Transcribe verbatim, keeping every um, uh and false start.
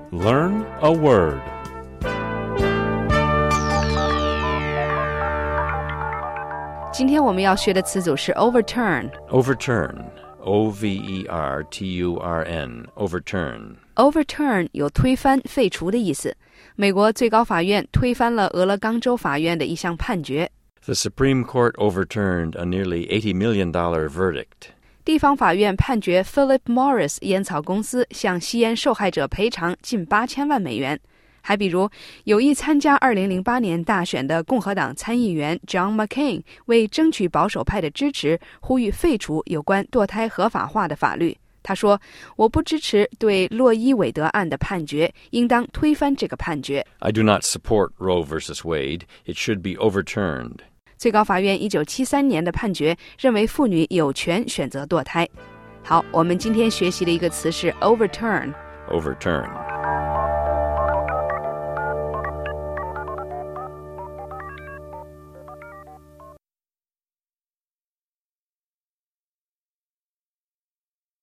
Learn a word. Today 今天我们要学的词组是 overturn. Overturn. O V E R T U R N. Overturn. Overturn 有推翻、废除的意思。美国最高法院推翻了俄勒冈州法院的一项判决。 The Supreme Court overturned a nearly eighty million dollars verdict. 地方法院判决 Philip Morris 烟草公司向吸烟受害者赔偿近八千万美元。还比如，有意参加二零零八年大选的共和党参议员 John McCain 为争取保守派的支持，呼吁废除有关堕胎合法化的法律。他说：“我不支持对洛伊韦德案的判决，应当推翻这个判决。” I do not support Roe versus Wade. It should be overturned. 最高法院一九七三年的判决认为妇女有权选择堕胎。好，我们今天学习的一个词是 overturn。 Overturn.